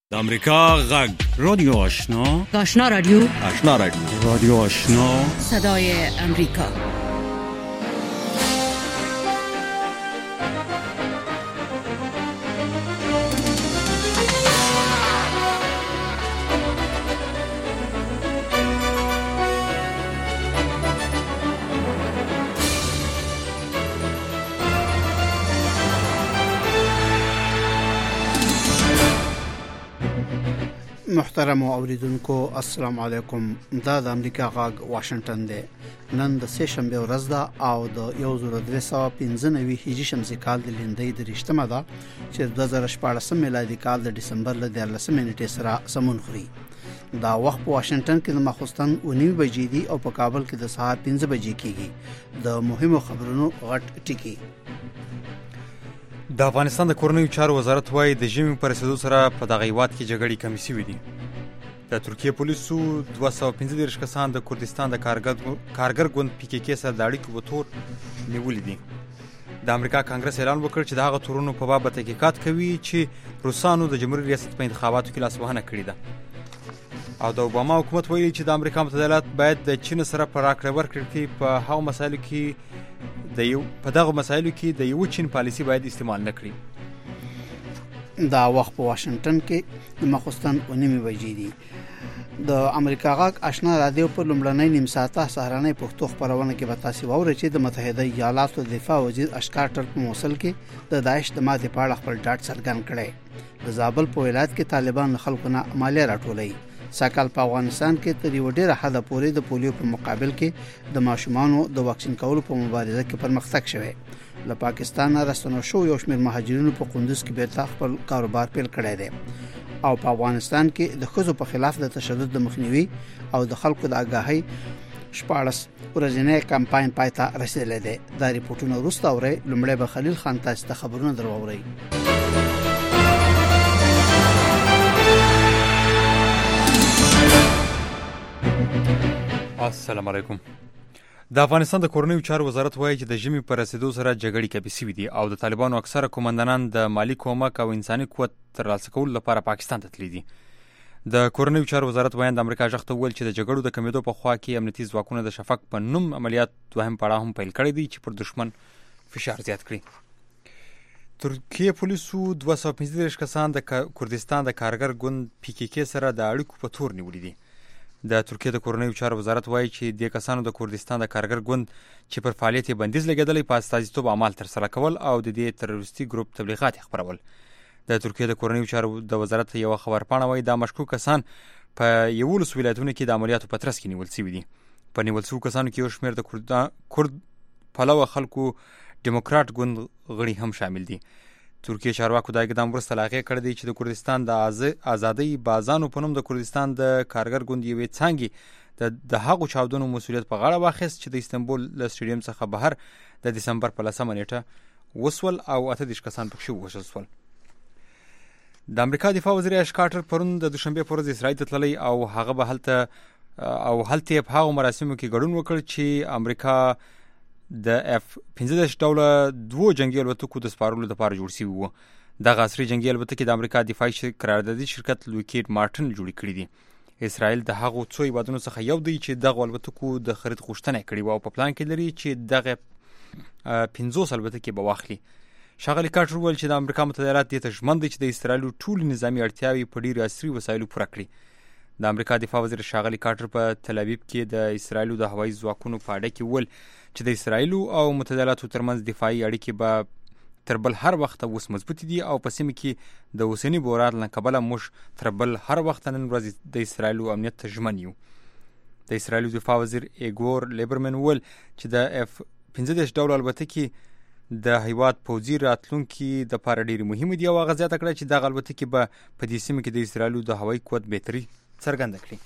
د امریکا غږ رادیو آشنا رادیو رادیو آشنا صدای امریکا. محترم اوریدونکو السلام علیکم. دا د امریکا غږ واشنگټن دی. نن د سه شنبه ورځ ده او د 1295 هجری شمسي کال د لندۍ د رښتمه ده چې 2014 میلادي کال د دسمبر ل 13 نیټې سره سمون خوري. دا وخت په واشنگټن کې د ماخوستن 9 بجې دي او په کابل کې د سهار 5 بجې کېږي. د مهمو خبرونو غټ ټکی. د افغانستان د کورنیو چارو وزارت وايي د ژمي پر رسیدو سره په دغه هیواد کې جګړې کمې شوې دي. د ترکیه پولیسو 215 کسان د کردستان د کارګر ګوند PKK سره د اړیکو په تور نیولي دي. د امریکا کانګرس اعلان وکړ چې د هغه تورونو په باب تحقیقات کوي چې روسانو د جمهوریت ریاست په انتخاباتو کې لاسوهنه کړې ده. او د اوباما حکومت ویلي چې د امریکا متحده ایالات باید د چین سره په راکړه ورکړه کې په هغو مسایلو کې د یو چین پالیسي باید استعمال نکړي. دا وخت په واشنگټن کې د ماخوستن 9 بجې دي. د امریکا غږ آشنا رادیو په لومړنۍ نیم ساعته سهارنۍ پښتو خبرونه کې به تاسو واورئ چې د متحده ایالاتو دفاع وزیر اشکار ټرپ موصل کې د داعش د ماتې په اړه خپل ډاډ څرګند کړی. د زابل په ولایت کې طالبان خلکو نه مالیه راټولوي. ساکال په افغانستان کې تر یو ډیره حد پورې د پولیو په مقابل کې د ماشومانو د واکسین کولو په مبارزه کې پرمختګ شوی. له پاکستان راستنو شو یو شمېر مهاجرینو په قندوز کې بیرته خپل کاروبار پیل کړی دی. او په افغانستان کې د ښځو په خلاف د تشدد د مخنیوي او د خلکو د آگاهۍ 14 ورځنی کمپاین پای ته رسیدلی دی. دا ریپورتونه وروسته اورئ. لومړی به خلیل خان تاسو ته خبرونه درواوري. السلام علیکم. د افغانستان د کورنیو چارو وزارت وایي چې د ژمي پر رسیدو سره جګړې کمې شوې دي او د طالبانو اکثره قومندانان د مالی کومک او انساني قوت ترلاسه کولو لپاره پاکستان ته تللي دي. د کورنیو چارو وزارت وایي د امریکا ژغ ته وویل چې د جګړو د کمیدو په خوا کې امنیتي ځواکونه د شفق په نوم عملیات دوهم پړاو هم پیل کړی دی چې پر دشمن فشار زیات کړي. ترکیه پولیسو 215 کسان د کردستان د کارګر ګوند PKK سره د اړیکو په تور نیولي دي. د ترکیه د کورنیو چارو وزارت وایي چې د کسانو د کردستان د کارګر ګوند چې پر فعالیت بندیز لګیدلی په استازیتوب اعمال ترسره کول او د دې تروریستي ګروپ تبلیغات خپرول. د ترکیه د کورنیو چارو د وزارت یو خبرپاڼه وایي دا مشکوک کسان په 11 ولایتونو کې د عملیاتو په ترڅ کې نیول شوي دي. په نیول شوو کسانو کې یو شمېر د کرد پلوه خلکو ډیموکراټ ګوند غړي هم شامل دي. ترکیه چارواکو دا اقدام وروسته له هغې کړی دی چې د کردستان د آزادۍ بازانو په نوم د کردستان د کارګر ګوند یوې څانګې د هغو چاودنو مسؤلیت په غاړه واخیست چې د استانبول له سټیډیم څخه بهر د دسمبر په 10 نیټه وسول او 28 کسان پکښې ووژل شول. د امریکا دفاع وزیر اشکار ټرپ پرون د دوشنبې په ورځ اسرائیل ته تللی او هغه به هلته په هغو مراسمو کې ګډون وکړ چې امریکا د F-15 ډوله 2 جنگي الوتکو د سپارلو لپاره جوړ شوي وو. دغه عصري جنگي الوتکې د امریکا دفاعي قراردادي شرکت لوکهید مارټن جوړې کړي دي. اسرائیل د هغو څو هیوادونو څخه یو دی چې دغه الوتکو د خرید غوښتنه کړې وه او په پلان کې لري چې دغه 50 الوتکې به واخلي. ښاغلي کارټر وویل چې د امریکا متحده ایالات دې ته ژمن دی چې د اسرائیل ټولې نظامي اړتیاوې په ډېرو عصري وسایلو پوره کړي. د امریکا دفاع وزیر ښاغلي کارټر په تل ابیب کې د اسرائیلو د هوایي ځواکونو په اړه کې وویل چې د اسرائیلو او متحده ایالاتو ترمنځ دفاعي اړیکې به تر بل هر وخت اوس مضبوطې دي او په سیمه کې د اوسني بحران له کبله موږ تر بل هر وخت نن ورځ د اسرائیلو امنیت ته ژمن یو. د اسرائیلو دفاع وزیر ایګور لیبرمن وویل چې د F-15 ډول الوتکې د هیواد پوځي راتلونکي دپاره ډېرې مهمې دي او هغه زیاته کړه چې دغه الوتکې به په دې سیمه کې د اسرائیلو د هوایي قوت بهتري څرګنده کړي.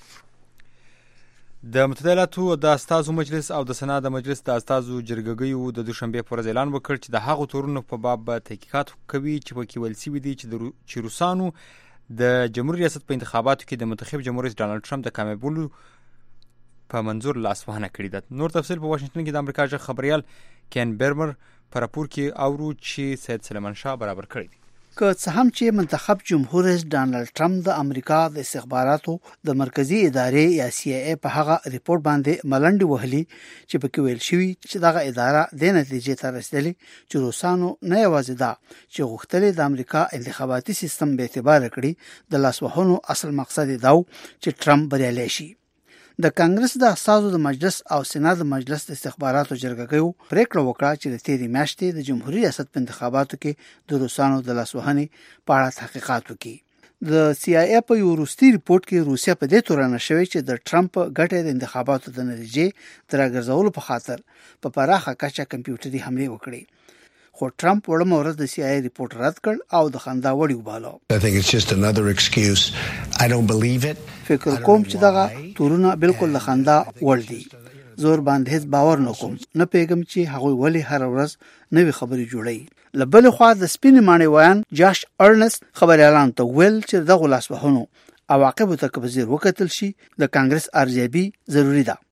د متحده ایالاتو د استازو مجلس او د سنا د مجلس د استازو جرګګیو د دوشنبې په ورځ اعلان وکړ چې د هغو تورونو په باب تحقیقات کوي چې پکې ویل شوي دي چې روسانو د جمهوریت ریاست په انتخاباتو کې د منتخب جمهور رئیس ډانلډ ټرمپ د کامیابولو په منظور لاسوهنه کړې ده. نور تفصیل په واشنګټن کې د امریکا ژغ خبریال کین برمر په راپور کې اورو چې سید سلیمان شاه برابر کړی دی. که څه هم چې منتخب جمهور رئیس ډانلډ ټرمپ د امریکا د استخباراتو د مرکزی ادارې یا CIA په هغه ریپورت باندې ملنډي وهلي چې پکې ویل شوی چې دغه اداره د نتیجې ته رسیدلې چې روسانو نه یوازې دا چې غوښتل د امریکا انتخاباتي سیستم به اعتبار کړي د لاسوهنو اصل مقصد دا چې ټرمپ بریالی شي. د کانګرس د اساسو د مجلس او سېنات د مجلس د استخباراتو جرګه پریکړه وکړه چې د تیرې میاشتې د جمهوریت ریاست په انتخاباتو کې د روسانو د لاسوهنې په اړه تحقیقات وکړي. د CIA په یو وروستي ریپورت کې روسیا په دې تورنه شوی چې د ټرمپ ګټې د انتخاباتو د نتیجې تر راګرځولو په خاطر په پراخه کچه کمپیوټري حمله وکړي. خو ټرمپ وړم ورځ د CIA ریپورت رد کړ او د خندا وړي وباله. I think it's just another excuse. I don't believe it. فکر کوم چې دغه تورونه بالکل د خندا وړ دي. زور باندې هیڅ باور نکوم. نه پیغام چې هغه ولی هر ورځ نوې خبرې جوړي. لبل خو د سپینې معنی وایان جاش ارنست خبر اعلان ته ویل چې دغه لاسوهنو عواقب ته کبزیر وکتل شي د کانګرس ارزیابي ضروری ده.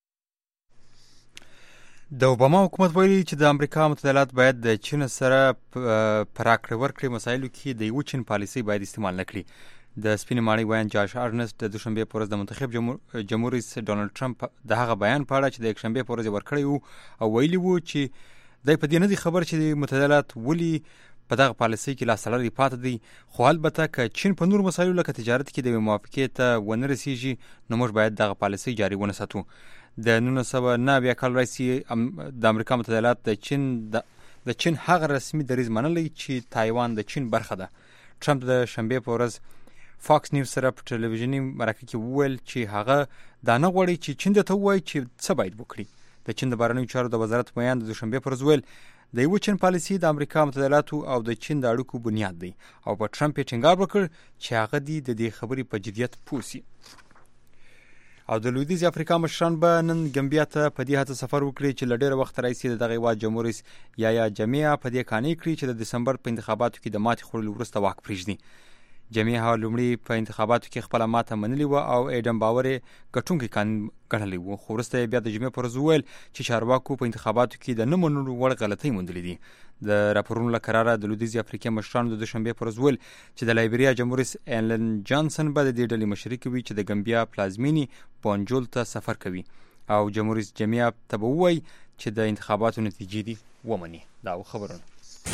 د اوباما حکومت ویلي چې د امریکا متحدات باید د چین سره پراکړه ورکړي مسایلو کې د یو چین پالیسي باید استعمال نکړي. د سپینې ماڼۍ ویان جاش ارنست د دوشنبه په ورځ د منتخب جمهور رئیس ډانلډ ټرمپ د هغه بیان په اړه چې د یکشنبه په ورځ ورکړی وو او ویلي وو چې د په دې نه دي خبر چې د متحدات ولي په دغه پالیسي کې لاس لري پاتې دي. خو البته که چین په نور مسایلو لکه تجارت کې د موافقې ته ونه رسیږي نو موږ باید دغه پالیسي جاري ونه ساتو. د 1990 کال راځي د امریکا متحدات د چین هغه رسمي دریځ منلی چې تایوان د چین برخه ده. ټرمپ د شنبه په ورځ فاکس نیوز سره په ټلویزیونی مرکه کې وویل چې هغه دا نه غواړي چې چین ته وایي چې څه باید وکړي. د چین د بهرنیو چارو د وزارت بیان د دوشنبه پر ورځ ویل د یو چین پالیسي د امریکا متحداتو او د چین د اړیکو بنیاد دی او په ټرمپ ټینګار وکړ چې هغه د دې خبرې په جدیت پوسی. او د لویدیځ افریقا مشران به نن ګمبیا ته په دې هڅه سفر وکړي چې لډیر وخت راځي دغه هیواد جمهور رئیس یا جمعیه په دې قانې کړی چې د دسمبر په انتخاباتو کې د ماتې خوړلو وروسته واک پرېږدي. جمعیه لومړی په انتخاباتو کې خپل ماته منلې و او ایډم باور ګټونکي ګڼلی و. خو وروسته بیا د جمعې پر ورځ وویل چې چارواکو په انتخاباتو کې د نه منلو وړ غلطۍ موندلې دي. د راپورونو له قراره د لویدیځ افریقا مشرانو د دوشنبه پر ورځ ویل چې د لایبریا جمهور رئیس ایلن جانسن به د دې ډلې مشري کوي چې د ګمبیا پلازمینی بانجول ته سفر کوي او جمهور رئیس جمعیه ته به وایي چې د انتخاباتو نتیجې دي ومني. دا خبرونه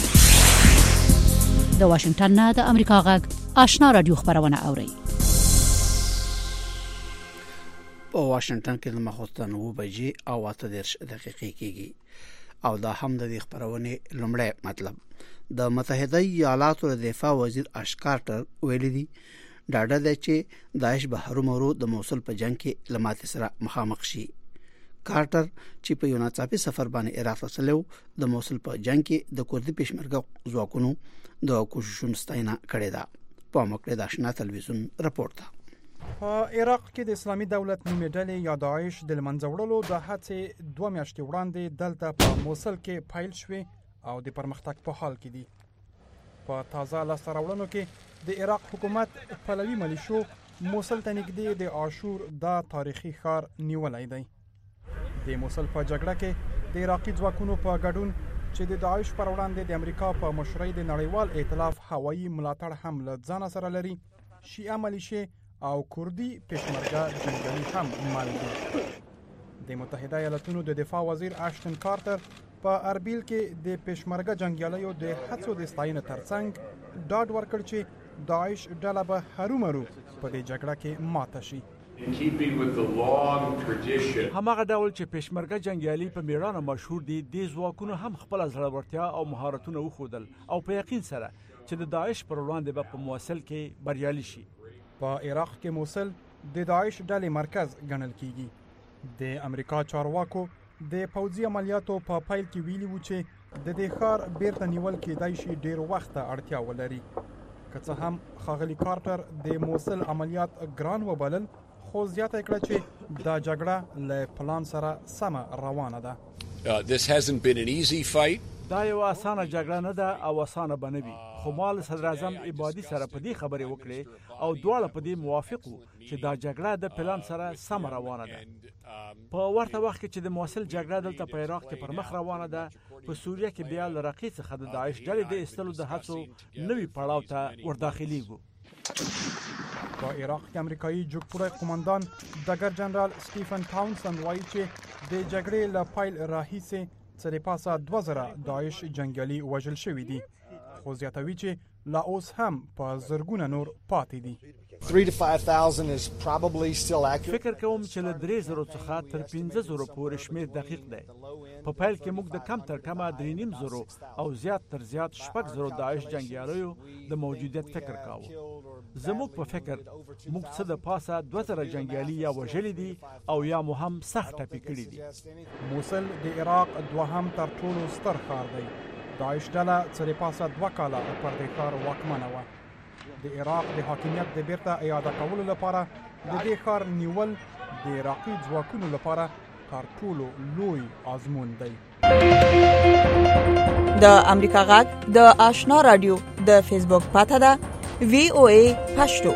د واشنگټن نه د امریکا غږ آشنا رادیو خبرونه اوري. په واشنگټن کې د مخوتن 9 بجې او 8 دقیقې کېږي او دا هم د دې خبرونه لومړی مطلب. د متحده ایالاتو د دفاع وزیر اش کارټر ویلي دي ډاډه ده چې داعش به هرومرو د موصل په جنگ کې لمات سره مخامخ شي. کارټر چې په یو ناڅاپي سفر باندې عراق ته تلو د موصل په جنگ کې د کردي پېشمرګه ځواکونو د کوششونو ستاینه کړې ده. په مکړه د آشنا تلویزیون راپورټ ده. په عراق کې د اسلامي دولت نیمه ډلې یا داعش د منځه وړلو د هڅې 2 میاشتې وړاندې دلته په موصل کې فایل شوې او د پرمختګ په حال کې دي. په تازه لاسته راوړنو کې د عراق حکومت پلوي ملیشو موصل ته نږدې د عاشور دا تاریخي ښار نیولای دی. د موصل په جګړه کې د عراقي ځواکونو په ګډون چې د داعش پر وړاندې د امریکا په مشرۍ د نړیوال ائتلاف هوایي ملاتړ هم له ځان سره لري، شیعه ملیشې او کردي پېشمرګه جنګیالي هم مل دي. د متحده ایالاتونو د دفاع وزیر اشتن کارټر په اربیل کې د پېشمرګه جنګیالیو د هڅو د ستاینې ترڅنګ ډاډ ورکړ چې داعش ډله به هرومرو په دې جګړه کې ماته شي. هماغه ډول چې پېشمرګه جنګیالي په میړانه مشهور دي، د ځواکونو هم خپل زړورتیا او مهارتونه وښودل او په یقین سره چې د داعش پر وړاندې به په موصل کې بریالي شي. په عراق کې موصل د داعش ډلې مرکز ګڼل کیږي. د امریکا چارواکو د پوځي عملیاتو په پیل کې ویلي وو چې د دې ښار بیرته نیول کېدای شي ډیر وخت ته اړتیا ولري. که څه هم ښاغلي کارټر د موصل عملیات ګران وبلل، خو زیاته کړه چې دا جګړه له پلان سره سمه روانه ده. This hasn't been an easy fight. دا یو اسانه جګړه نه ده او اسانه به نه وي، خو مال صدر اعظم عبادي سره په دې خبرې وکړې او دواړه په دې موافق وو چې دا جګړه د پلان سره سم روانه ده. په ورته وخت کې چې د موصل جګړه دلته په عراق کې پر مخ روانه ده، په سوریه کې بیا له رقیب څخه د داعش ډلې د ایستلو د هڅو نوي پړاو ته ورداخلیږو. په عراق کې امریکایي جګپوړی قومندان ډګر جنرال سټیفن ټاونسن وایي چې د جګړې له پیل راهیسې څه پاسه 2000 داعش جنګیالي وژل شوي دي، خو زیاتوي چې لا اوس هم په زرګونه نور پاتې دي. 3 to 5,000 is probably still accurate. فکر کوم چې له 3000 څخه تر 15000 پورې شمیر دقیق دی. په پیل کې موږ د کم تر کمه 3.5 او زیات تر زیات 6,000 داعش جنگیالیو د موجودیت فکر کاوه. زموږ په فکر موږ څه د پاسه 2000 جنگیالي یا وژلي دي او یا مو هم سخت ټپي کړي دي. موصل د عراق دوهم تر ټولو ستر ښار دی. داعش ډله څه د پاسه 2 کاله پر دې ښار واکمنه وه. د عراق د حاکمیت د بیرته اعاده کولو لپاره د دې ښار نیول د عراقي ځواکونو لپاره تر ټولو لوی آزمون دی. د امریکا غږ د آشنا رادیو د فیسبوک پاته ده VOA پښتو.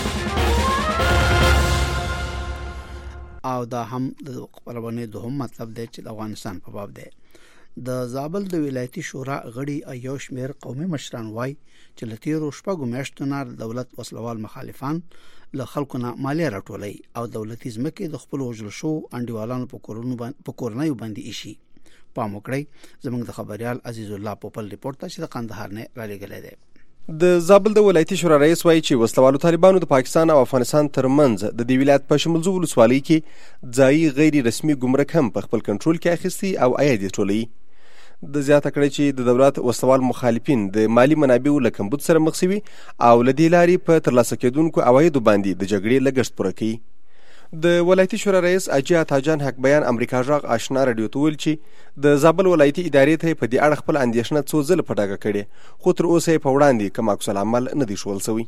او دا هم د خبرونه دوهم مطلب دی چې د افغانستان په باب دی. د زابل د ولایتي شورا غړي ایو شمیر قومي مشران وای چې لتیرو شپږو میاشتو نه دولت وسلوال مخالفان له خلکو نه مالیه راټولي او دولتي ځمکې د خپل وجل شو انډیوالانو په کورنۍ باندې ایشي. پام وکړئ زموږ د خبريال عزیز الله پوپل ریپورت چې د قندهار نه را لګلې ده. د زابل د ولایتي شورا رئیس وایي چې وسلوالو طالبانو د پاکستان او افغانستان ترمنځ د دې ولایت په شمولزو ولسوالۍ کې ځایي غیر رسمي ګمرک هم په خپل کنټرول کې اخیستي او عاید ټولوي. د زیاته کړی چې د دولت وسلوال مخالفین د مالی منابعو له کمبود سره مخ شوي او له دې لارې په ترلاسه کېدونکو عوایدو باندې د جګړې لګښت پوره کوي. د ولایتي شورا رئیس اجي عطاجان حق بیان امریکا غږ آشنا رادیو ته ویل چې د زابل ولایتي ادارې ته په دې اړه خپل اندېښنه څو ځله په ډاګه کړې، خو تر اوسه یې په وړاندې کوم عکس العمل نه دی ښوول شوی.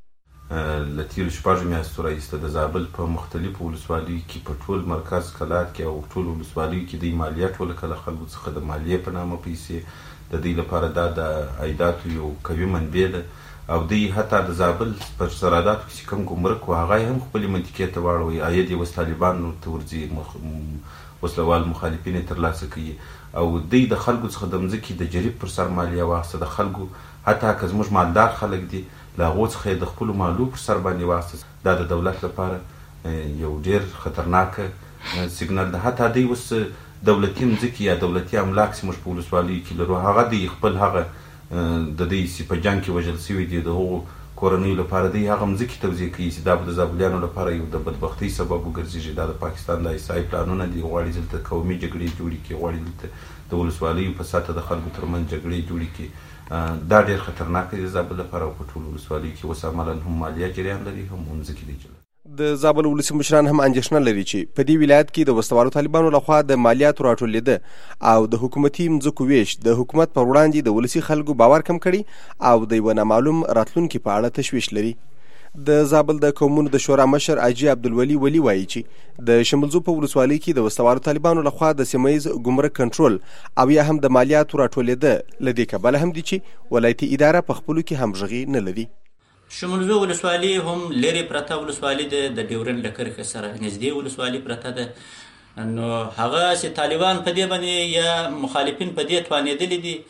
له تېرو شپږو میاشتو راهیسته د زابل په مختلفو ولسوالیو کې په ټول مرکز کلات کې او ټول ولسوالیو کې د مالیه ټوله کله خلکو څخه د مالیې په نامه پیسې د دې لپاره دا د عایداتو یو قوي منبع ده او دوی حتی د زابل پر سرحداتو کې چې کوم ګمرک و هغه هم خپلې منطقې ته واړوي، عاید یې اوس طالبانو ته ورځي، وسلوال مخالفین یې ترلاسه کوي او دوی د خلکو څخه د مځکې د جریب پر سر مالیه واخیسته. د خلکو حتی که زموږ مالدار خلک دي له هغو څخه یې د خپلو مالو پر سر باندې واخیسته. دا د دولت لپاره یو ډېر خطرناکه سیګنال ده. حتی دوی اوس دولتي مځکې یا دولتي املاک چې موږ په ولسوالیو کې لرو هغه دوی خپل هغه د دې په جنګ کې وژل شوي دي د هغو کورنیو لپاره دوی هغه مځکې توزیع کوي چې دا به د زابلیانو لپاره یو د بدبختۍ سبب وګرځېږي. دا د پاکستان د احصایي پلانونه دي، غواړي دلته قومي جګړې جوړې کړي، غواړي دلته د ولسوالیو په سطحه د خلکو ترمنځ جګړې جوړې کړي. دا ډېر خطرناک دی د زابل لپاره او په ټولو ولسوالیو کې اوس عملاً هم مالیه جریان لري هم مځکې دی جوړ. د زابل ولسي مشران هم اندېښنه لري چې په دې ولایت کې د وسلوالو طالبانو لخوا د مالیاتو راټولېده او د حکومتي مځکو ویش د حکومت پر وړاندې د ولسي خلکو باور کم کړي او د یوه نامعلوم راتلونکي په اړه تشویش لري. د زابل د قومونو د شورا مشر اجي عبدالولي ولی وایي چې د شمولزو په ولسوالۍ کې د وسلوالو طالبانو لخوا د سیمه ییز ګمرک کنټرول او یا هم د مالیاتو راټولېده له دې کبله هم دي چې ولایتي اداره په خپلو کې همغږي نه لري. شمولزو ولسوالي هم لرې پرته ولسوالي ده، د ډیورنډ له کرښې سره نږدې ولسوالي پرته ده. نو هغه چې طالبان په دې باندې یا مخالفین په دې توانېدلي دي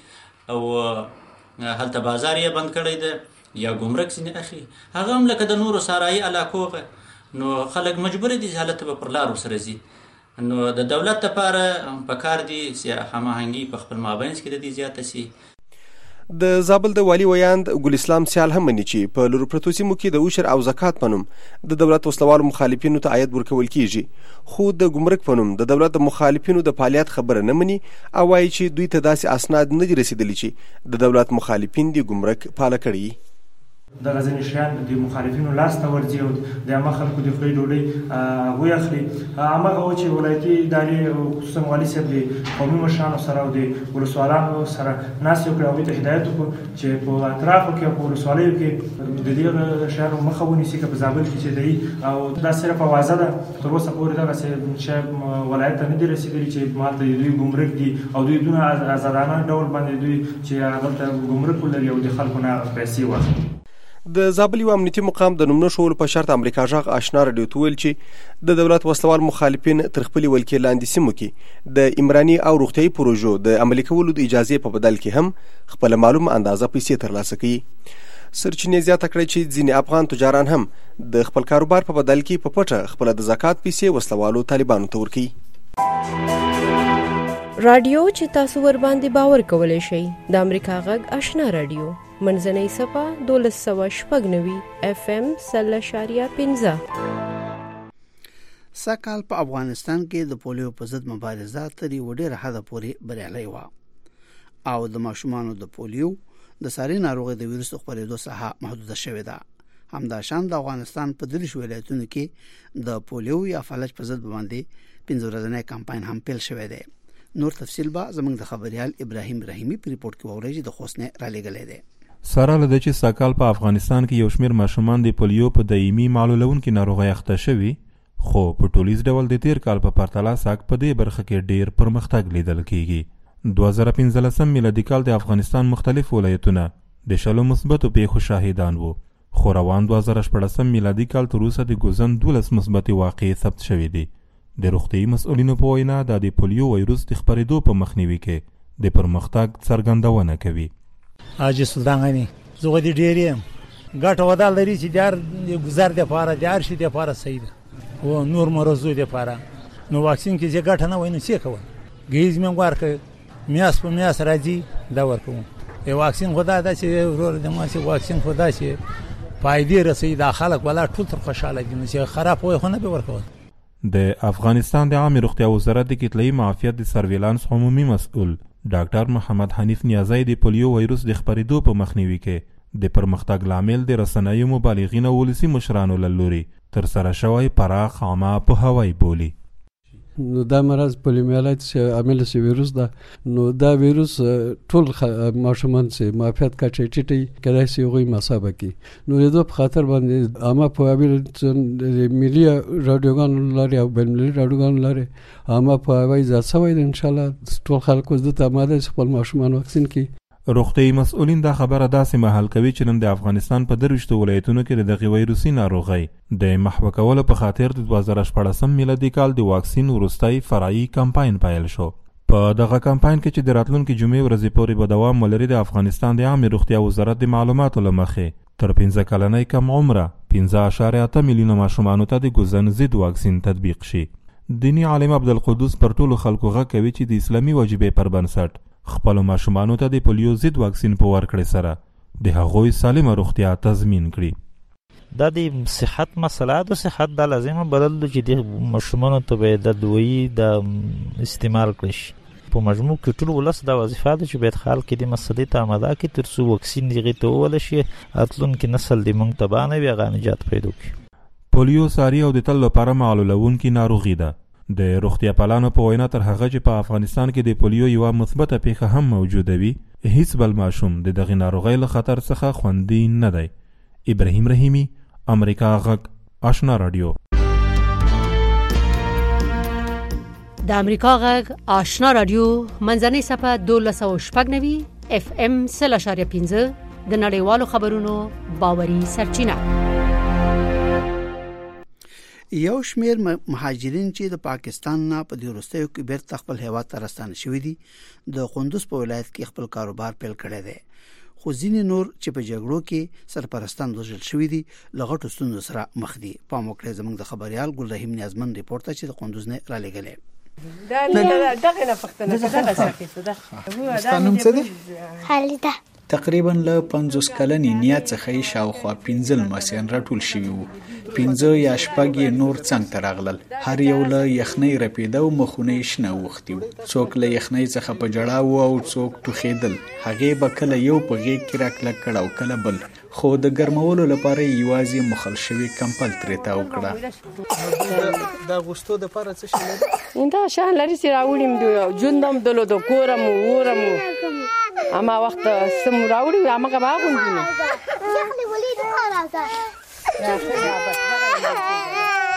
او هلته بازار یې بند کړی ده یا ګمرک ځینې اخلي، هغه هم لکه د نورو صحرایي علاقو نو خلک مجبور دي چې هلته به پر لارو سره ځي. نو د دولت لپاره پکار دي چې هماهنګي په خپل مابینځ کې د دې زیاته سي. د زابل د والي ویاند ګل اسلام سیال هم مني چې په لرو پرتو سیمو کې د عشر او زکات په نوم د دولت وسلوالو مخالفینو ته عاید ورکول کیږي، خو د ګمرک په نوم د دولت د مخالفینو د فعالیت خبره نه مني او وایي چې دوی ته داسې اسناد نه دي رسیدلي چې د دولت مخالفین د ګمرک پاله کړي. د غزنی شیان د مخالفینو لاس ته ورځي او د عامه خلکو د خولې ډوډۍ هغوی اخلي. هماغه و چې ولایتي ادارې خصوصا والي صاحب د قومي مشرانو سره او د ولسوالانو سره ناستې وکړې، هغوی ته هدایت وکړو چې په اطرافو کې او په ولسوالیو کې د دې شیانو مخه ونیسي که په زابل کې چې دی او دا صرف اوازه ده. تر اوسه پورې دغسې شی ولایت ته نه دي رسېدلي چې مالته د دوی ګمرک دي او دوی دونه ازادانه ډول باندې دوی چې هغلته ګمرک ولري او د خلکو نه پیسې واخلي. د زابل یو امنیتي مقام د نوم نښولو په شرط امریکا غږ آشنا راډیو ته ویل چې د دولت وسلوال مخالفین تر خپلې ولکې لاندې سیمو کې د عمراني او روغتیایي پروژو د عملي کولو د اجازې په بدل کې هم خپله معلومه اندازه پیسې ترلاسه کوي. سرچینې زیاته کړې چې ځینې افغان تجاران هم د خپل کاروبار په بدل کې په پټه خپله د زکات پیسې وسلوالو طالبانو ته ورکوي. رادیو چې تاسو ور باندې باور کولی شئ د امریکا غږ آشنا رادیو منځنۍ صفه 1296 FM 0.15. سږ په افغانستان کې د پولیو په ضد مبارزه تر یوه ډېره حده پورې بریالۍ وه او د ماشومانو د پولیو د ساري ناروغۍ د ویروس خپرېدو ساحه محدوده شوې ده. همداشان د افغانستان په 30 ولایتونو کې د پولیو یا فلج په ضد باندې 15 ورځنی کمپاین هم پیل شوی دی. نور تفصیل به زموږ د خبريال ابراهیم رحیمی په ریپورت کې ووري د خوسنه را لګلې ده. سره لده چې ساکال په افغانستان کې یو شمېر ماشومان د پولیو په دایمي معلولونکو ناروغۍ اخته شوي خو په ټولیز ډول د تیر کال په پرتله ساک په دې برخه کې ډیر پرمختګ لیدل کیږي. 2015 میلادي کال د افغانستان مختلف ولایتونه د شلو مثبتو پیښو شاهدان وو خو روان 2014 میلادي کال تر اوسه د ګوزن 12 مثبت واقعې ثبت شوې دي. د روغتیايي مسؤلینو په وینا د پولیو وایروس د خپرېدو په مخنیوي کې د پرمختګ څرګندونه کوي. حاجی سلطان غنی زه د ډیرې ګټه ودا لري چې د گزار د لپاره د هر شي د لپاره صحیح ده او نور مرزو د لپاره نو واکسین کې چې ګټه نه وای نو څه کوم ګیز مې ورکه میاس په میاس راځي دا ورکوم ای واکسین خدا دا چې ورور د ما چې واکسین خدا چې فائدې رسي د خلک ولا ټول تر خوشاله دي چې خراب وای خو نه به ورکول. د افغانستان د عامه روغتیا وزارت د کتله‌ای معافیت د سرویلانس عمومي مسؤل ډاکټر محمد حنیف نیازی د پولیو وایروس د خپرېدو په مخنیوي کې د پرمختګ لامل د رسنیو مبالغین او ولسي مشرانو له لوري ترسره شوی پراخ عامه پوهاوی بولي. نو دا مرض پولیومیلاایتس عامل سی ویروس ده. نو دا ویروس ټول ماشومان سي معافیت کچې ټیټي کړای سي غوي مصابه کی. نو د په خاطر باندې عامه پوهاوی ملي رادیوګان لري او بل ملي رادیوګان لري عامه پوهاوی زیات شوی دی. ان شاء الله ټول خلک د تماده خپل ماشومان واکسین کی. روغتیايي مسؤلین دا خبره داسې مهال کوي چې نن د افغانستان په 23 ولایتونو کې د دغه وایروسي ناروغۍ د محو کولو په خاطر د 2014 میلادي کال د واکسین وروستۍ فرعي کمپاین پیل شو. په دغه کمپاین کې چې د راتلونکي جمعې ورځې پورې به دوام ولري د افغانستان د عامه روغتیا وزارت د معلوماتو له مخې تر 15 کلنۍ کم عمره 15.8 میلیونه ماشومانو ته د ګوزن ضد واکسین تطبیق شي. دینی عالم عبدالقدوس پر ټولو خلکو غږ کوي چې د اسلامي واجبې پر بنسټ خپل ماشومانو ته د پولیو ضد واکسین په ورکړې سره د هغوی سالمه روغتیا تضمین کړي. دا د صحت مسله د صحت د لازمه بدل چې د ماشومانو ته به د دوی د استعمال کړي شي. په مجموع کې ټول ولس د وظیفه ده چې باید خلک د مسلې ته آماده کړي تر څو واکسین دغه ته وول شي راتلونکي نسل د موږ تبانه وي هغه نجات پیدا کړي. پولیو ساري او د تل لپاره معلولونکي ناروغي ده. د روغتیا پالانو په وینا تر هغه چې په افغانستان کې د پولیو یو مثبته پیښه هم موجوده وي هیڅ بل ماشوم د دغه ناروغۍ له خطر څخه خوندي نه دی. ابراهیم رحیمی امریکا غږ آشنا رادیو. د امریکا غږ آشنا رادیو منځنۍ صفه 1296 FM 0.15 د نړیوالو خبرونو باوري سرچینه. یو شمیر مهاجرین چې د پاکستان نه په دې وروستیو کې بیرته خپل هیواد ته راستانه شوي دي د قندوز په ولایت کې خپل کاروبار پیل کړی دی خو ځینې نور چې په جګړو کې سرپرستان وژل شوي دي له غټو ستونزو سره مخ دي. پام وکړئ زموږ د خبريال ګل رحیم نیازمن ریپورت چې د قندوز نه را لګلې. دا دغه نه پختنه دغه څه ده ستانم څه ده خالده تقریبا له 50 کلنې نیت څخه شاوخوا 15 لمسیان راټول شوي وو. 15 یا شپږ نور څنګ ته راغلل. هر یو له یخنۍ رپېده او مخونه یې شنه اوښتي وو. څوک له یخنۍ څخه په ژړا وو او څوک ټوخېدل. هغې به کله یو په غېږ کې راکلک کړ او کله بل. خو د ګرمولو لپاره یوازې مخل شوي کمپل ترې تاو کړه. د اغوستو دپاره څه شی لري؟ دا شیان لري چې راوړي ژوندم دلو د کورم ورم اما وخت سم راوړي هغه به اغوندي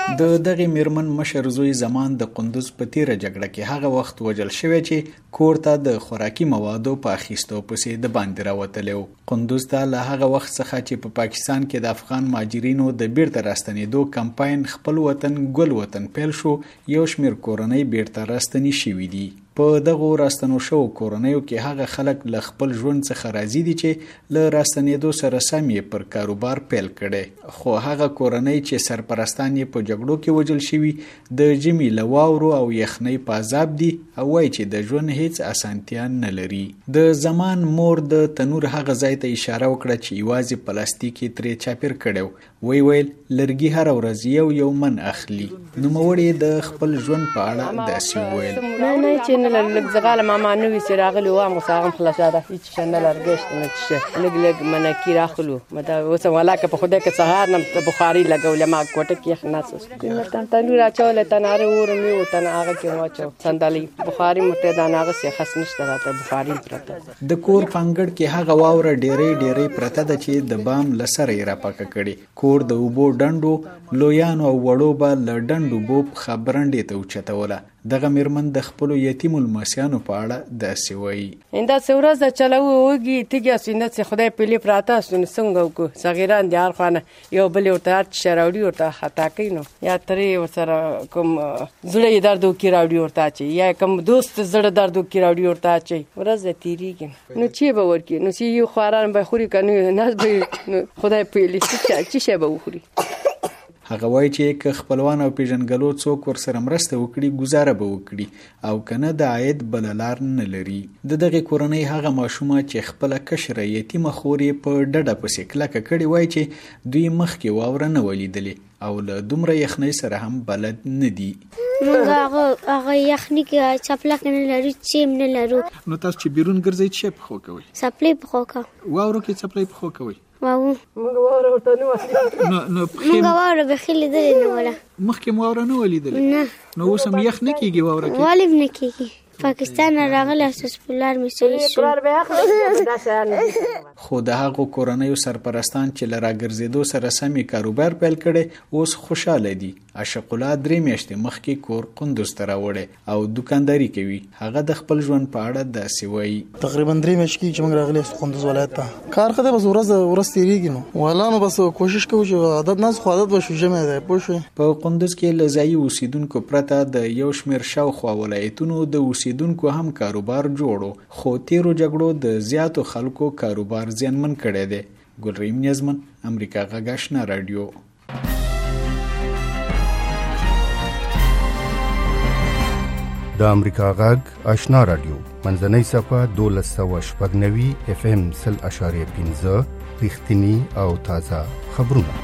د دغه میرمن مشر زوی زمان د قندوز په تیره جګړه کې هغه وخت وجل شوی چې کور ته د خوراکي موادو په اخیستو پسې د باندې راوتلی. قندوز ته له هغه وخت څخه چې په پاکستان کې د افغان مهاجرینو د بیرته راستنېدو کمپاین خپل وطن ګل وطن پیل شو، یو شمېر کورنۍ بیرته راستنې شوي دي. په دغه راستنو شو کورنیو کې هغه خلک له خپل ژوند څخه راضي دي چې له راستنېدو سره سم یې پر کاروبار پیل کړي، خو هغه کورنۍ چې سرپرستان یې په جګړو کې وژل شوي د ژمي له واورو او یخنۍ په عذاب دي او وایي چې د ژوند هیڅ اسانتیا نه لري. د زمان مور د تنور هغه ځای ته اشاره وکړه چې یوازې پلاستیک یې ترې چاپیر کړی و. ویل لرګي هر ورځ یو من اخلي. نوموړی د خپل ژوند په اړه داسې وویل. نه لږ زغاله ماما نوې چې راغلي وام غوساغم خلاصاده هیڅ شي نه لرګشت نه څه لږ منکی راخلو مدا اوس ولاکه په خوده کې سهار نه بخاري لګول ما کوټه کې خناسوس نو تنور اچول تناره ورمي او تن هغه کې واچو صندلي بخاري مته داناغه سي خاص نشته راته بخاري پرته. د کور فنګړ کې هغه واوره ډېرې پرته ده چې د بام لسره یې راپاکه کړي. کور د اوبو ډنډو لویانو او وړو به له ډنډو بوب خبرنډې ته اوچتوله. دغه میرمن د خپل یتیم المسیانو په اړه داسې وایي. انده څورز د چلو وږي تیګه سینه چې خدای پیلي پراته سن څنګه وکړو صغیران د هر خانه یو بل ورته شراوړي ورته خطا کینو یا ترې ورسره کوم زړه درد وکي راوړي ورته چي یا کوم دوست زړه درد وکي راوړي ورته چي ورځ تیریږي نو چی به ورکی نو سی یو خوران به خوري کنه نه به خدای پیلي چې شی به وخوري. هغه وایي چې که خپلوان او پیژنګلو څوک ورسره مرسته وکړي ګزاره به وکړي او کنه د عاید بل لار نه لري. د دغه کورنۍ هغه ماشومه چې خپل کشره یتیمه خورې په ډډه پسې کلکه کړي وایي چې دوی مخکې واوره نه ولیدلې او له دومره یخنۍ سره هم بلد نه دي. موږ هغه یخنۍ کې چپلک نه لرو چیم نه لرو. نو تاسو چې بیرون ګرځئ څه پخو کوئ؟ چپلې پخو کوو. واورو کې چپلې پخو کوئ؟ واو موږ واوره ورته نه ولیدل. نو موږ واوره به خېل لیدل نه ولا. مخکې واوره نه ولیدل؟ نه. نو اوس هم یخ نه کیږي واوره کې؟ والیم نه کیږي. پاکستان راغلی اساس پولار میسوي خو د هغو کورنیو سرپرستان چې له راګرځېدو سره سمې کاروبار پیل کړي اوس خوشاله دي. عاشق الله 3 میاشتې مخکې کور قندوز ته راوړی او دکانداري کوي. هغه د خپل ژوند په اړه داسې وایي. تقریبا 3 میاشتې چې موږ راغلي قندوز ولایت ته کار خدای بس ورځ تیریږي نو ولا نو بس کوشش کوو چې عادت نه خو عادت وشو جمع ده پوه شئ. په قندوز کې له ځایي اوسیدونکو پرته د یو شمېر شاوخوا ولایتونو د اوسیدونکو هم کاروبار جوړو خو تیرو جګړو د زیاتو خلکو کاروبار زیانمن کړی دی. ګلریم نیازمن امریکا غږ آشنا رادیو. د امریکا غږ آشنا رادیو منځنۍ صفه 1290 FM 0.15 رښتینی او تازه خبرونه.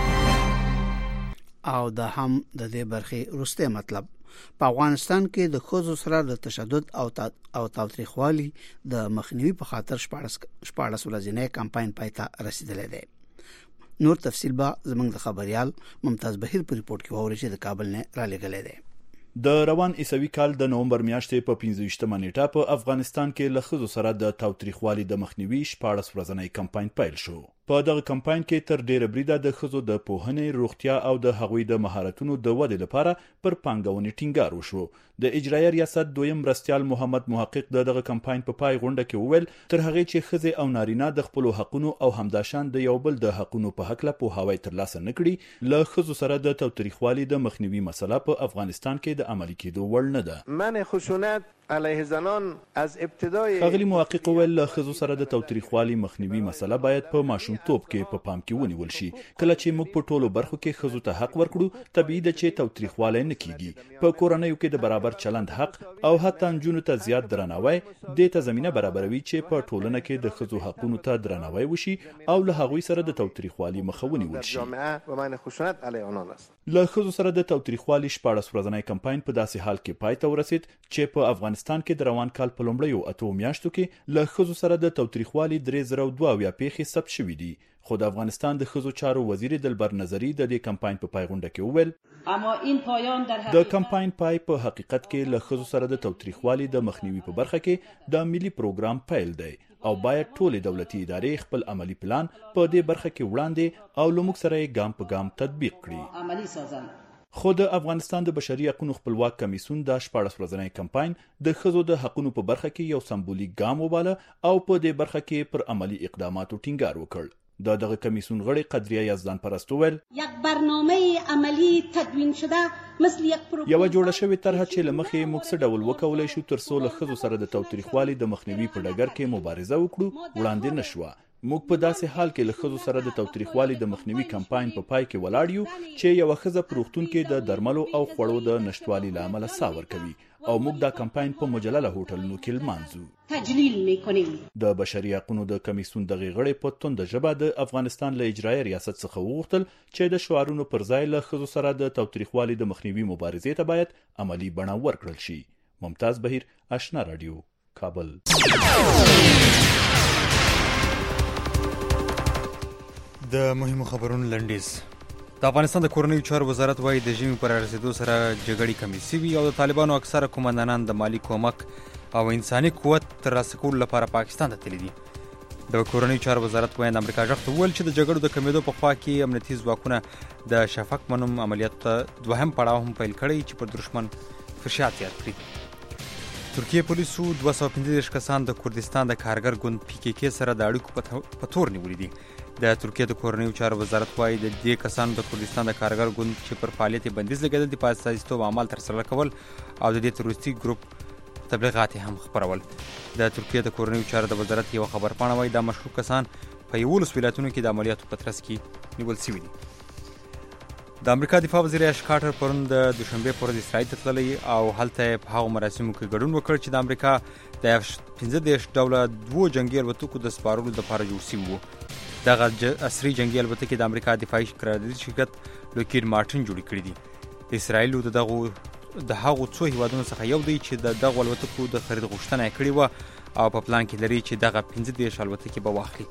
او د هم د دې برخې وروسته مطلب په افغانستان کې د ښځو سره د تشدد او تاوتریخوالي د مخنیوي په خاطر 14 ورځنی کمپاین پای ته رسیدلی دی. نور تفصیل به زموږ د خبريال ممتاز بهیر په ریپورت کې ووري چې د کابل نه را لګلې دی. د روان عیسوي کال د نومبر میاشتې په 15مه نیټه په افغانستان کې له ښځو سره د تاوتریخوالي د مخنیوي 14 ورځنی کمپاین پیل شو. په دغه کمپاین کې تر ډیره بریده د ښځو د پوهنې، روغتیا او د هغوی د مهارتونو د ودې لپاره پر پانګونې ټینګار وشو. د اجرایه ریاست دویم مرستیال محمد محقق دغه کمپاین په پای غونډه کې وویل تر هغه چې ښځې او نارینه د خپل حقوقو او همداشان د یو بل د حقوقو په حق له پوهاوی ترلاسه نکړي له ښځو سره د تاوتریخوالي د مخنیوي مسله په افغانستان کې د عملي کېدو وړ نه ده. منع خشونت علیه زنان از ابتدای ښاغلي محقق وویل له ښځو سره د تاوتریخوالي مخنیوي مسله باید په ماشومتوب کې په پام کې ونیول شي. کله چې موږ په ټولو برخو کې ښځو ته حق ورکړو طبیعي ده چې تاوتریخوالی نه کیږي. په کورنیو کې د برابر چلند حق او حتی نجونو ته زیات درناوی دې ته زمینه برابروي چې په ټولنه کې د ښځو حقونو ته درناوی وشي او له هغوی سره د تاوتریخوالي مخه ونیول شي. له ښځو سره د تاوتریخوالي 14 ورځنی کمپاین په داسې حال کې پای ته ورسید چې په افغانستان کې د روان کال په لومړیو 8 میاشتو کې له ښځو سره د تاوتریخوالي 3022 پیښې ثبت شوې دي. خو د افغانستان د ښځو چارو وزیر دلبر نظری د دې کمپاین په پایغونډه کې وویل د کمپاین پای په حقیقت کې له ښځو سره د تاوتریخوالي د مخنیوي په برخه کې د ملي پروګرام پیل دی او باید ټولې دولتي ادارې خپل عملی پلان په دې برخه کې وړاندې او له موږ سره ګام په ګام تطبیق کړي. خو د افغانستان د بشري حقوقو خپلواک کمیسیون د 14 ورځنی کمپاین د ښځو د حقوقو په برخه کې یو سمبولیک ګام وباله او په دې برخه کې پر عملی اقداماتو ټینګار وکړ. دغه کمیسیون غړي قدریه یزدان پرست وویل یک برنامه عملی تدوین شده مثل یک یو جوړه شوې طرحه چې لمخې موږ څه ډول وکولای شو تر څو له ښځو سره د تاوتریخوالي د مخنیوي په ډګر کې مبارزه وکړو وړاندې نشوه. موږ په داسې حال کې له ښځو سره د تاوتریخوالي د مخنیوي کمپاین په پای کې ولاړ یو چې یو ښځه په روغتون کې د درملو او خوړو د نشټوالي له امله ساه ورکوي او موږ دا کمپاین په مجلله هوټلونو کې لمانځو. تجلیل میکنیم. د بشري حقوقو د کمیسیون دغه غړي په توند ژبه د افغانستان له اجرایي ریاست څخه وغوښتل چې د شعارونو پر ځای له ښځو سره د تاوتریخوالي د مخنیوي مبارزې ته باید عملی بڼه ورکړل شي. ممتاز بهیر، آشنا رادیو، کابل. د مهمو خبرونو لنډیز. د افغانستان د کورنیو چارو وزارت وايي د ژمي پر رسیدو سره جګړې کمې شوي او د طالبانو اکثره قومندانان د مالی کومک او انساني قوت ترلاسه کولو لپاره پاکستان ته تللي دي. د کورنیو چارو وزارت وايي د امریکا غږ ته وویل چې د جګړو د کمېدو په خوا کې امنیتي ځواکونه د شفق منوم عملیات ته دوهم پړاو هم پیل کړی چې پر دښمن فشار زیات کړي. ترکیه پولیسو 215 کسان د کردستان د کارګر ګوند PKK سره د اړیکو په تور نیولي دي. د ترکیه د کورنیو چارو وزارت وايي د دې کسانو د کردستان د کارګر ګوند چې پر فعالیت بندیز لګیدل دي په اساسیتوب عمل ترسره کول او د دې تروریستي ګروپ تبلیغات هم خپرول. د ترکیه د کورنیو چارو د وزارت یو خبرپاڼه وايي دا مشکوک کسان په 11 ولایتونو کې د عملیاتو په ترڅ کې نیول شوي دي. د امریکا دفاع وزیر اش کارټر پرون د دوشنبه پر ورځ اسرائیل ته تللی او هلته په هغو مراسمو کې ګډون وکړ چې د امریکا د F-15 ډوله 2 جنگي الوتکو د سپارلو لپاره جوړ شوي وو. دغه عصري جنگي الوتکې د امریکا دفاعي قراردادي شرکت لوکهید مارټن جوړې کړې دي. اسرائیل د هغو څو هیوادونو څخه یو دی چې د دغو الوتکو د خرید غوښتنه یې کړې وه او په پلان کې لري چې دغه 15 الوتکې به واخلي.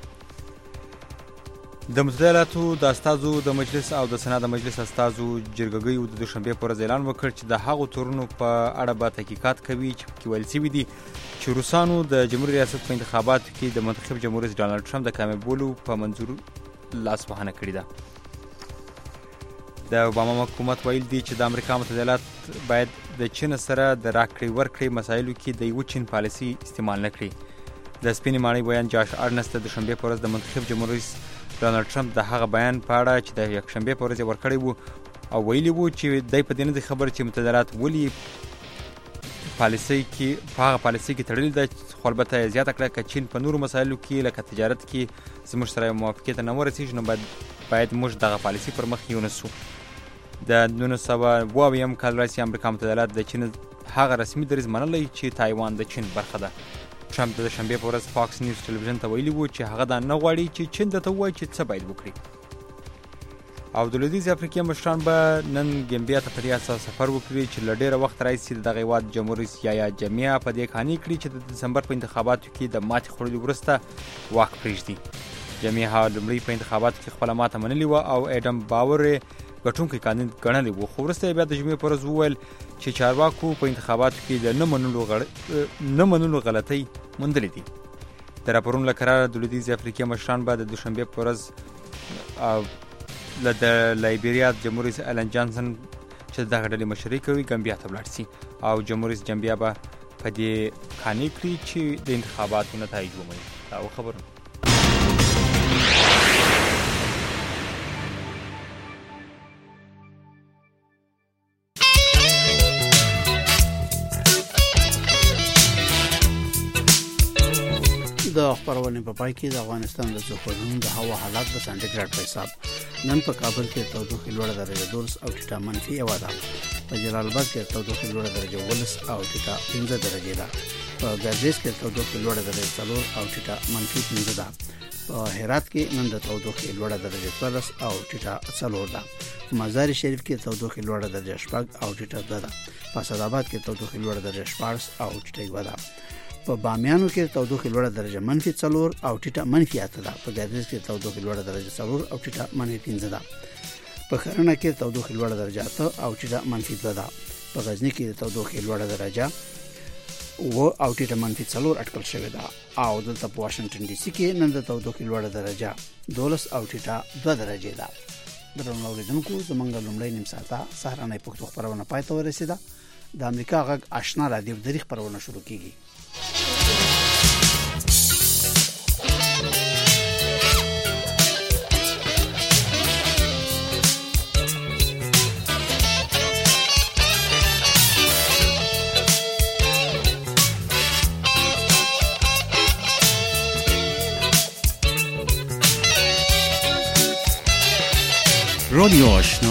د متحده ایالاتو د استازو د مجلس او د سنا د مجلس استازو جرګګیو د دوشنبه پر ورځ اعلان وکړ چې د هغو تورونو په اړه به تحقیقات کوي چې پکې ویل شوي دي چې روسانو د جمهوریت ریاست په انتخاباتو کې د منتخب جمهور رئیس ډانلډ ټرمپ د کامیابولو په منظور لاسوهنه کړې ده. د اوباما حکومت ویل دي چې د امریکا متحده ایالات باید د چین سره د راکړې ورکړې مسایلو کې د یو چین پالیسي استعمال نه کړي. د سپینې ماڼۍ بیان جاش ارنست د دوشنبه پر ورځ د منتخب جمهور رئیس ډانلډ ټرمپ د هغه بیان په اړه چې د یکشنبه په ورځ ورکړی وو او ویلي وو چې دی په دې نه دی خبر چې متحده ایالات ولې پالیسي کې په هغه پالیسي کې تړلې ده خو البته یې زیاته کړه که چین په نورو مسایلو کې لکه تجارت کې زموږ سره موافقې ته نه ورسېږي نو باید موږ دغه پالیسي پر مخ یونسو. د 1972 کال راهیسې امریکا متحده ایالات د چین هغه رسمي دریځ منلی چې تایوان د چین برخه ده. ټرمپ د شنبه په ورځ فاکس نیوز ټلویزیون ته ویلي وو چې هغه دا نه غواړي چې چین درته ووایي چې څه باید وکړي. او د لویدیځې افریقې مشران به نن ګمبیا ته په دې اساس سفر وکړي چې له ډېره وخت راهیسې د دغه هېواد جمهور رئیس یایا جمعه په دې قانع کړي چې د دسمبر په انتخاباتو کې د ماتې خوړلو وروسته واک پرېږدي. جمعه لومړی په انتخاباتو کې خپله ماته منلې وه او ایډم باور ګټونکی کاندید ګڼلی و خو وروسته یې بیا د جمعې په ورځ وویل چې چارواکو په انتخاباتو کې د نه منلو غلطۍ موندلې دي. د راپورونو له قراره د لویدیځې افریقې مشران به د دوشنبې په ورځ د لایبیریا جمهور رئیس الن جانسن چې دغه ډلې مشري کوي ګمبیا ته ولاړ شي او جمهور رئیس جمبیا به په دې قانع کړي چې د انتخاباتو نتایج ومني. دا خبرونه د خبرونې په پای کې د افغانستان د ځوړونو د هوا حالات د سانټیګریډ په حساب نن په کابل کې تودوخه لوړه درجه 2 او ټیټه منفي یو ده. په جلال آباد کې تودوخه لوړه درجه 12 او ټیټه 15 درجه ده. په ګردیز کې تودوخه لوړه درجه 4 او ټیټه منفي 15 ده. په هرات کې نن د تودوخه لوړه درجه 14 او ټیټه 4 ده. په مزار شریف کې تودوخه لوړه درجه 8 او ټیټه 2 ده. په اسداباد کې تودوخه لوړه درجه 14 او ټیټه 1 ده. په بامیانو کې تودوخه لوړه درجه منفي 4 او ټیټه منفي 8 ده. په ګردیز کې تودوخه لوړه درجه 4 او ټیټه منفي 15 ده. په خرنه کې تودوخه لوړه درجه 8 او ټیټه منفي 2 ده. په غزنی کې تودوخه لوړه درجه و او ټیټه منفي 4 اټکل شوې ده او دلته په واشنگټن ډي سي کې نن د تودوخه لوړه درجه 12 او ټیټه 2 درجه ده. درنو اوریدونکو زمونږ لومړی نیم ساعته سهارنۍ پښتو خبرونه پای ته ورسیده. د امریکا غږ آشنا رادیو د ریښ خبرونه شروع کیږي. رادیو آشنا